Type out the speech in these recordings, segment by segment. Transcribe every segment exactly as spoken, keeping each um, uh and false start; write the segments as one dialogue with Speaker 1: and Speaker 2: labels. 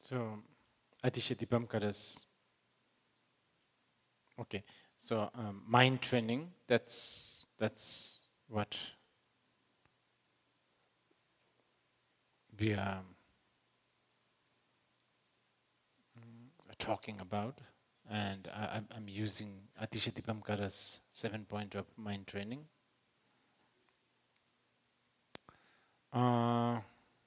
Speaker 1: So, Atisha Dipamkara's, okay, so um, mind training, that's, that's what we are mm, talking about. And I, I'm- I'm using Atisha Dipamkara's seven point of mind training. Uh,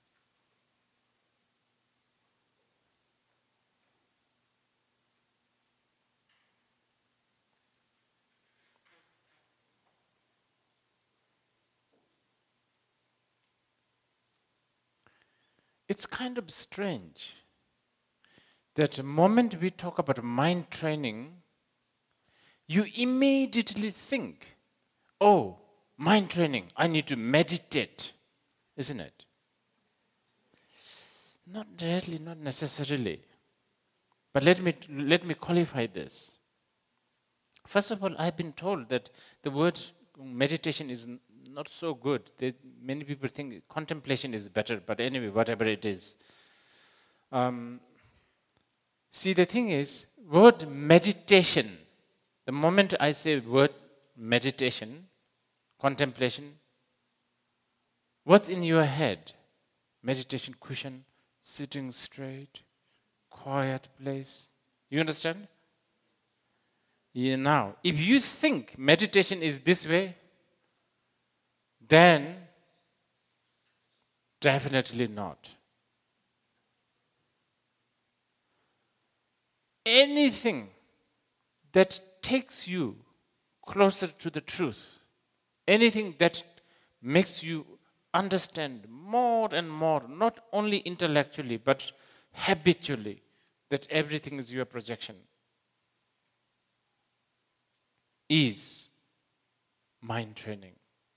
Speaker 1: it's kind of strange that the moment we talk about mind training, you immediately think, oh, mind training, I need to meditate, isn't it? Not really, not necessarily. But let me, let me qualify this. First of all, I've been told that the word meditation is n- not so good. They, many people think contemplation is better, but anyway, whatever it is. Um, see, the thing is, word meditation, the moment I say word meditation, contemplation, what's in your head? Meditation cushion, sitting straight, quiet place. You understand? Yeah, now, if you think meditation is this way, then definitely not. Anything that takes you closer to the truth, anything that makes you understand more and more, not only intellectually, but habitually, that everything is your projection, is mind training.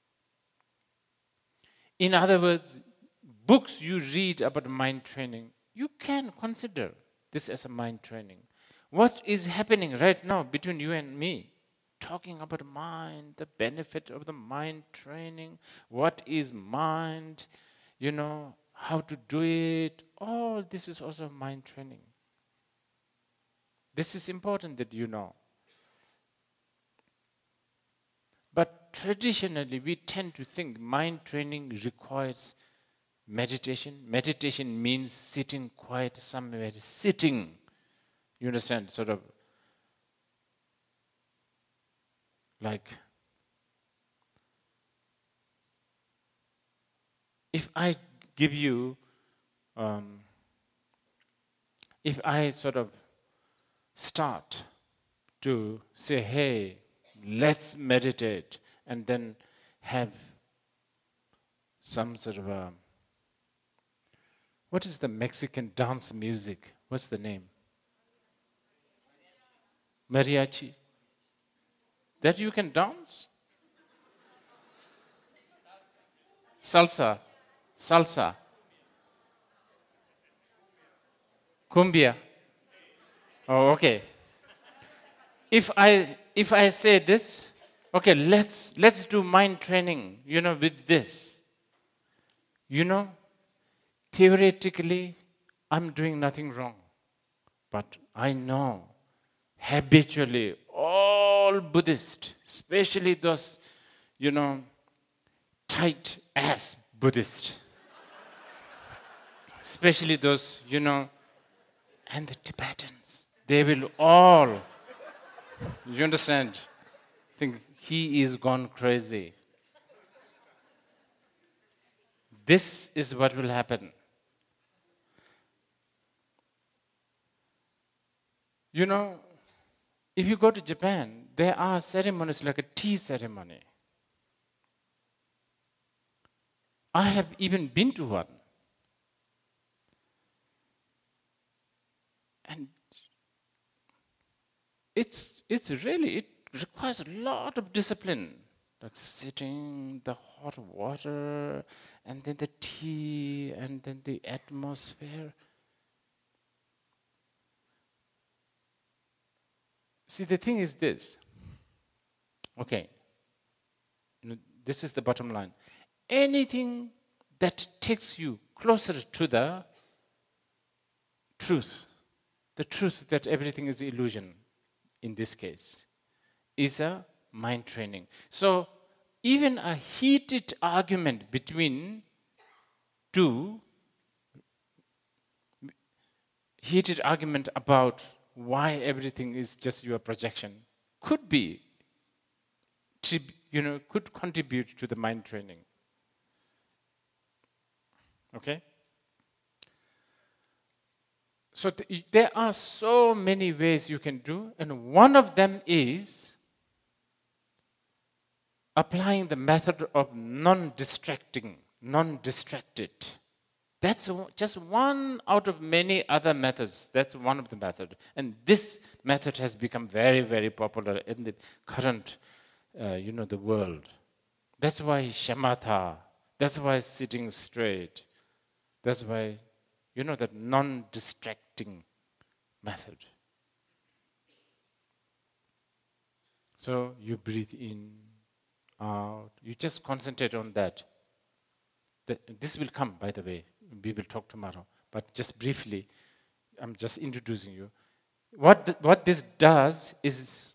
Speaker 1: In other words, books you read about mind training, you can consider this as a mind training. What is happening right now between you and me? Talking about mind, the benefit of the mind training, what is mind, you know, how to do it. All this is also mind training. This is important that you know. But traditionally, we tend to think mind training requires meditation. Meditation means sitting quiet somewhere, sitting. You understand? Sort of like, if I give you, um, if I sort of start to say, hey, let's meditate, and then have some sort of a, what is the Mexican dance music? What's the name? Mariachi. That you can dance? Salsa. Salsa. Cumbia. Oh, okay. If I if I say this, okay, let's let's do mind training, you know, with this. You know, theoretically, I'm doing nothing wrong. But I know habitually all Buddhists, especially those, you know, tight ass Buddhists, especially those, you know, and the Tibetans, they will all, you understand, think he is gone crazy. This is what will happen. You know, if you go to Japan, there are ceremonies like a tea ceremony. I have even been to one. And it's, it's really, it requires a lot of discipline. Like sitting, the hot water, and then the tea, and then the atmosphere. See, the thing is this. Okay, you know, this is the bottom line. Anything that takes you closer to the truth, the truth that everything is illusion, in this case, is a mind training. So even a heated argument between two, heated argument about why everything is just your projection could be, you know, could contribute to the mind training. Okay? So th there are so many ways you can do, and one of them is applying the method of non-distracting, non-distracted. That's just one out of many other methods. That's one of the methods. And this method has become very, very popular in the current, uh, you know, the world. That's why shamatha, that's why sitting straight, that's why, you know, that non-distracting method. So you breathe in, out, you just concentrate on that. This will come, by the way. We will talk tomorrow. But just briefly, I'm just introducing you. What, the, what this does is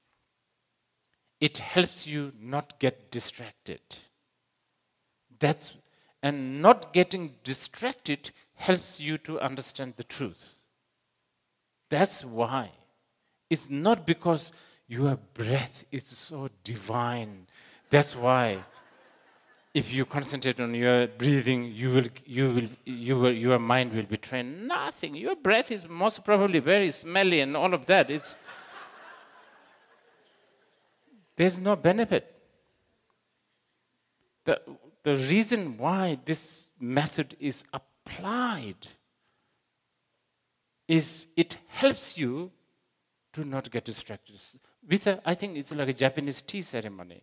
Speaker 1: it helps you not get distracted. That's, and not getting distracted helps you to understand the truth. That's why. It's not because your breath is so divine. That's why. If you concentrate on your breathing, you will, you will, you will, your mind will be trained. Nothing. Your breath is most probably very smelly and all of that. It's, there's no benefit. The, the reason why this method is applied is it helps you to not get distracted. With a, I think it's like a Japanese tea ceremony.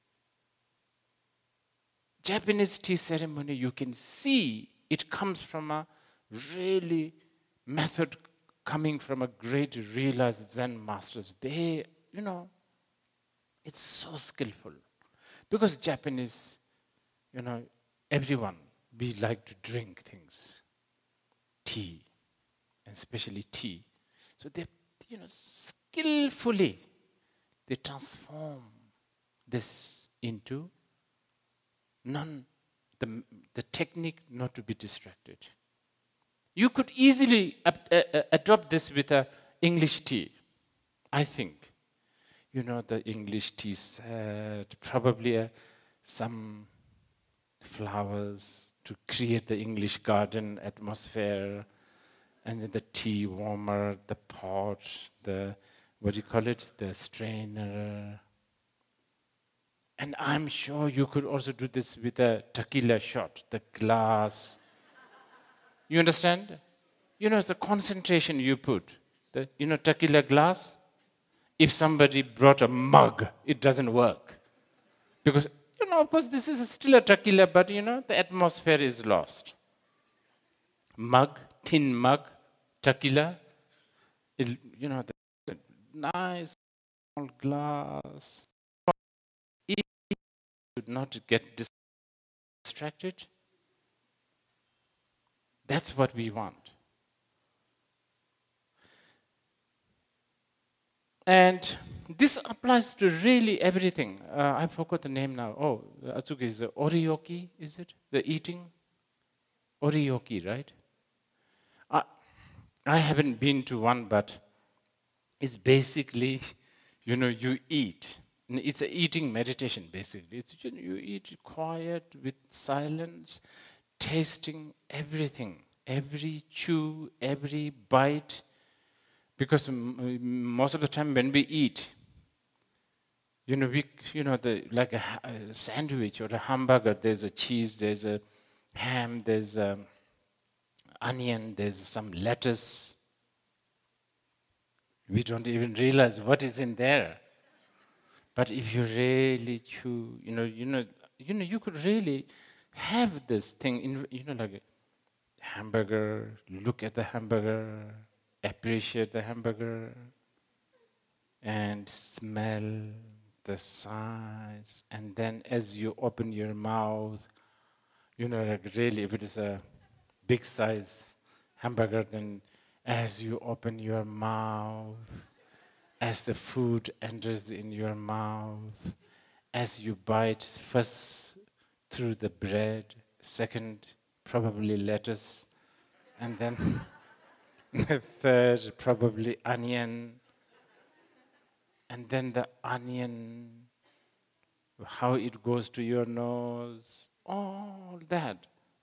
Speaker 1: Japanese tea ceremony, you can see it comes from a really method coming from a great realized Zen masters. They, you know, it's so skillful. Because Japanese, you know, everyone, we like to drink things, tea, and especially tea. So they, you know, skillfully, they transform this into none, the, the technique not to be distracted. You could easily ab uh, adopt this with a English tea, I think. You know, the English tea set, probably uh, some flowers to create the English garden atmosphere, and then the tea warmer, the pot, the, what do you call it, the strainer. And I'm sure you could also do this with a tequila shot, the glass. You understand? You know, the concentration you put, the, you know, tequila glass. If somebody brought a mug, it doesn't work. Because, you know, of course, this is still a tequila, but, you know, the atmosphere is lost. Mug, tin mug, tequila, it, you know, the, the nice small glass. If you should not get distracted, that's what we want. And this applies to really everything. Uh, I forgot the name now. Oh, Atsuki is the oryoki, is it? The eating? Oryoki, right? I, I haven't been to one, but it's basically, you know, you eat. It's an eating meditation, basically. It's, you know, you eat quiet, with silence, tasting everything. Every chew, every bite. Because most of the time when we eat, you know, we, you know, the, like a, a sandwich or a hamburger, there's a cheese, there's a ham, there's a onion, there's some lettuce. We don't even realize what is in there. But if you really chew, you know, you know, you know, you could really have this thing in, you know, like a hamburger, look at the hamburger, appreciate the hamburger, and smell the size. And then as you open your mouth, you know, like really, if it is a big size hamburger, then as you open your mouth, as the food enters in your mouth, as you bite first through the bread, second, probably lettuce, and then the third, probably onion, and then the onion, how it goes to your nose, all that.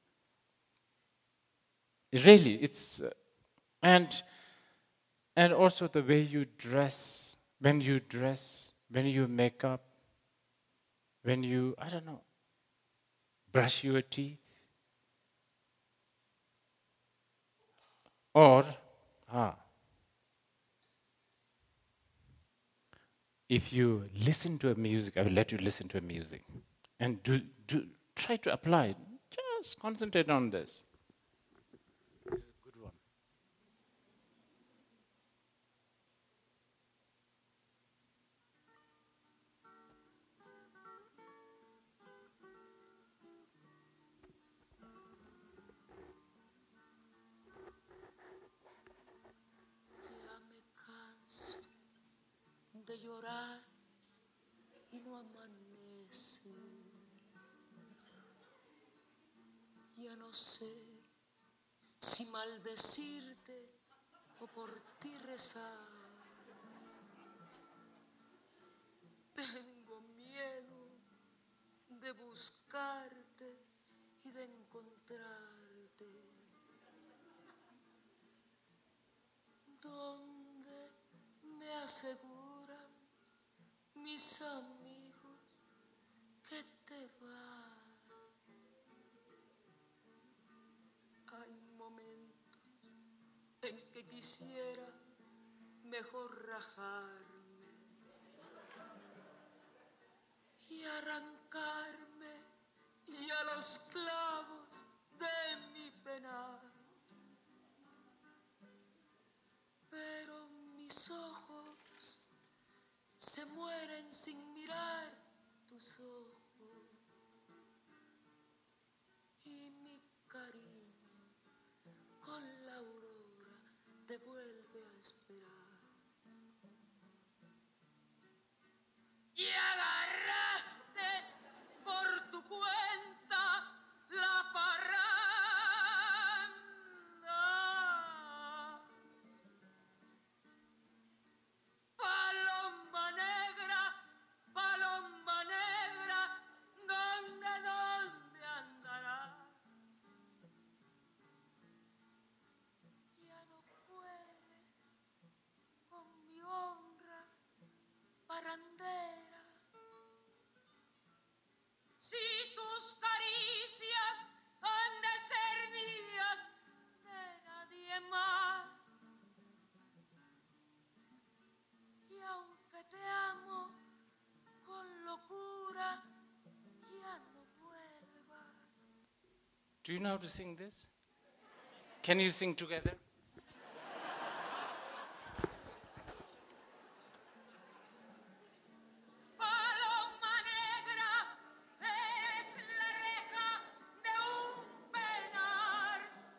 Speaker 1: Really, it's, uh, and, and also the way you dress, when you dress, when you make up, when you, I don't know, brush your teeth, or, ah, if you listen to a music, I will let you listen to a music, and do, do try to apply it. Just concentrate on this. This is a good one.
Speaker 2: Ya me canso de llorar y no amanece. Ya no sé si maldecirte o por ti rezar. Tengo miedo de buscarte y de encontrarte. Donde me aseguran mis amigos que te vas. Hay momentos en que quisiera mejor rajarme y arrancarme y a los clavos de mi penar. Pero mis ojos se mueren sin mirar tus ojos y mi cariño con la aurora te vuelve a esperar. Y agarraste por tu cuenta la parranda. Paloma negra, paloma negra, ¿dónde, dónde andará? Ya no juegues con mi honra parrandera. Si tus caricias han de ser mías, de nadie más. Y aunque te amo con locura, ya no vuelvas.
Speaker 1: Do you know how to sing this? Can you sing together?
Speaker 2: Paloma negra, eres la reja de un penar.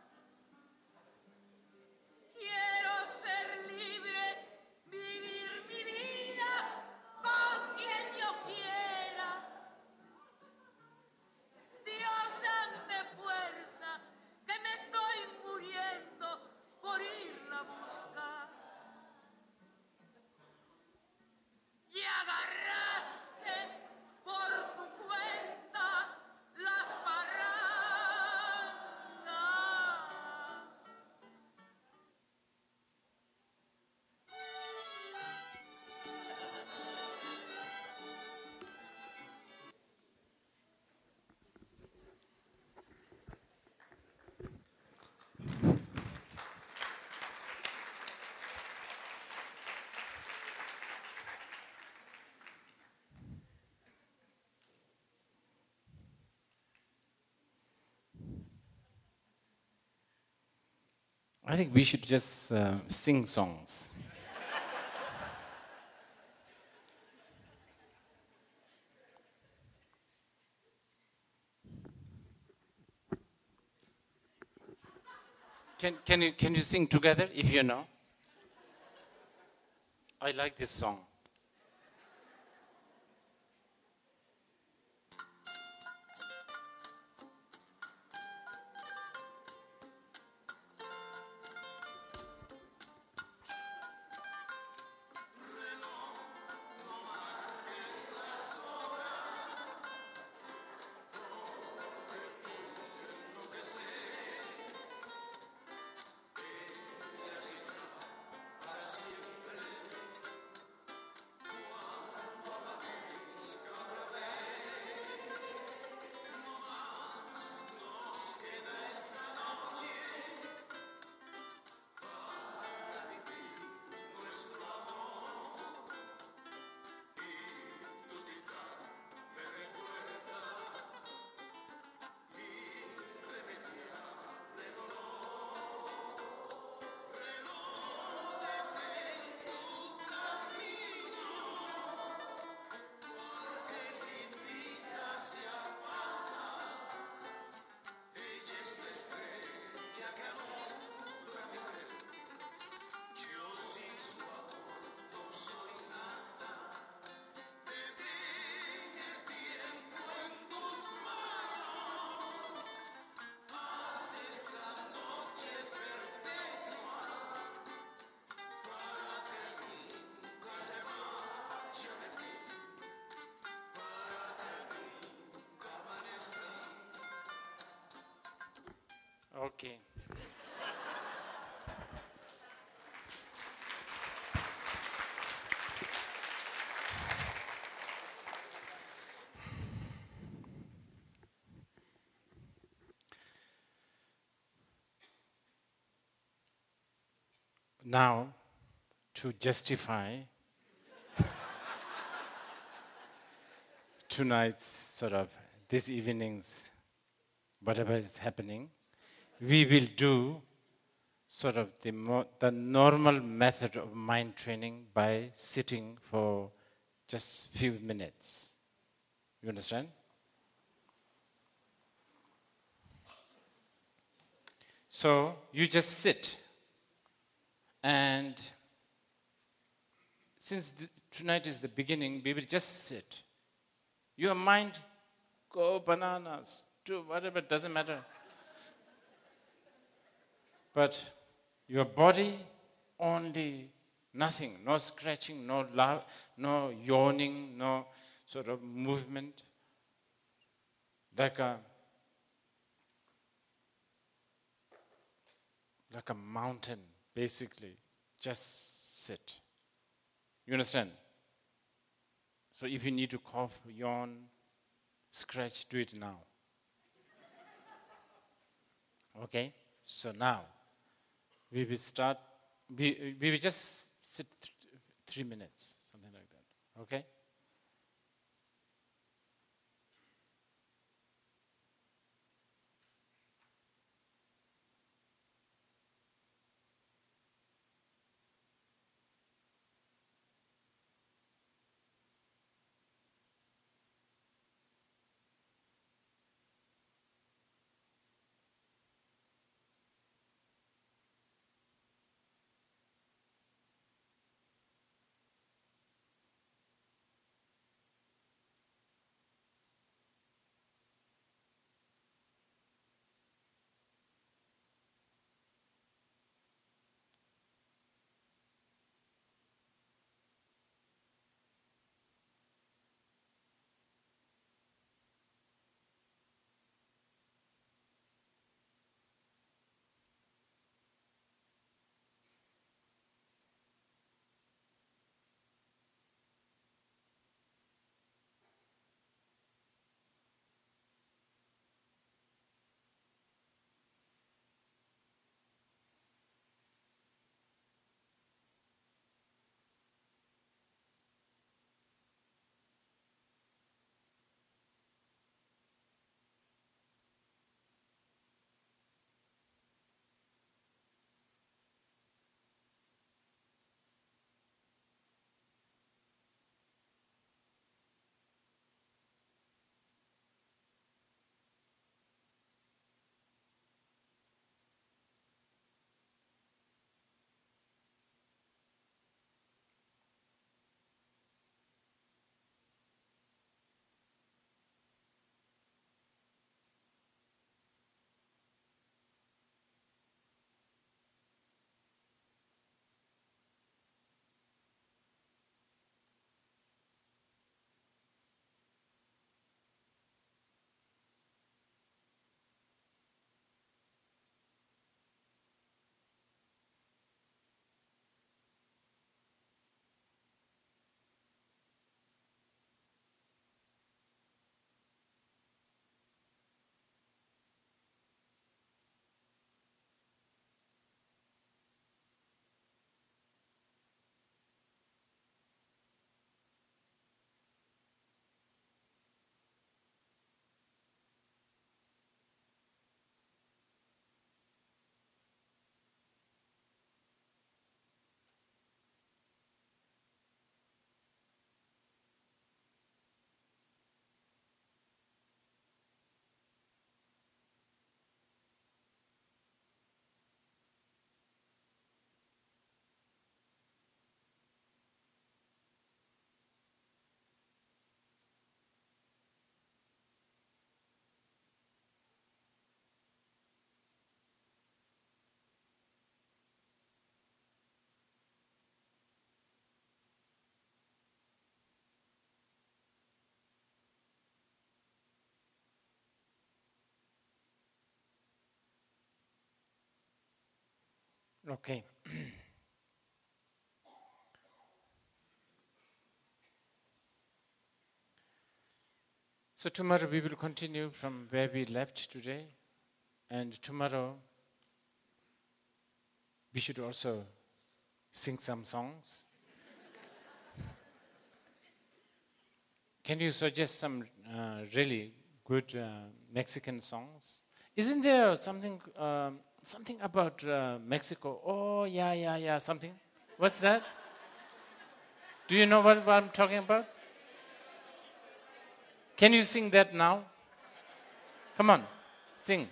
Speaker 2: Quiero ser libre, vivir mi vida con quien yo quiera. Dios, dame fuerza, que me estoy muriendo por irla a buscar. Y agarraste por tu cuenta las parrandas.
Speaker 1: I think we should just uh, sing songs. Can, can, you, can you sing together if you know? I like this song. Okay. Now, to justify tonight's sort of this evening's whatever is happening, we will do sort of the, mo- the normal method of mind training by sitting for just few minutes. You understand? So you just sit, and since th- tonight is the beginning, we will just sit. Your mind, go bananas, do whatever, doesn't matter. But your body, only nothing, no scratching, no la- no yawning, no sort of movement, like a like a mountain, basically. Just sit. You understand? So if you need to cough, yawn, scratch, do it now. Okay? So now, we will start, we, we will just sit th- three minutes, something like that. Okay? Okay. So tomorrow we will continue from where we left today. And tomorrow we should also sing some songs. Can you suggest some uh, really good uh, Mexican songs? Isn't there something um, something about uh, Mexico? Oh, yeah, yeah, yeah, something. What's that? Do you know what, what I'm talking about? Can you sing that now? Come on, sing.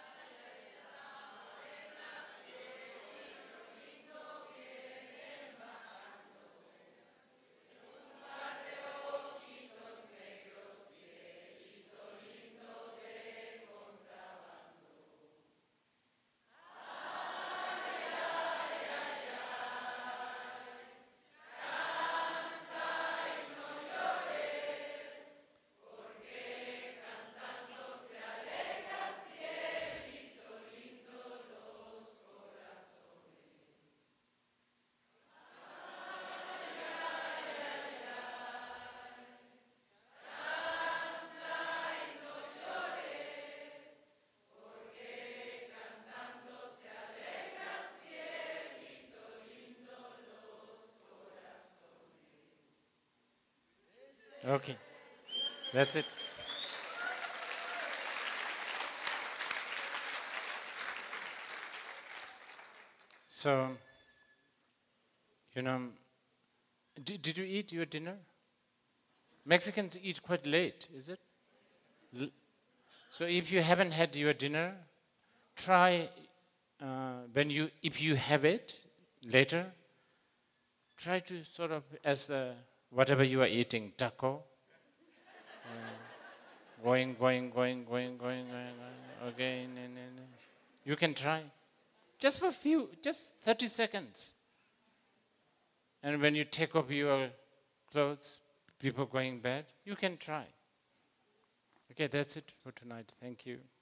Speaker 1: Okay, that's it. So, you know, did, did you eat your dinner? Mexicans eat quite late, is it? L- So if you haven't had your dinner, try uh, when you if you have it later, try to sort of as the whatever you are eating, taco, going, going, going, going, going, going, going again, and, and, and. You can try just for a few, just thirty seconds. And when you take off your clothes, people going bad, you can try. Okay, that's it for tonight. Thank you.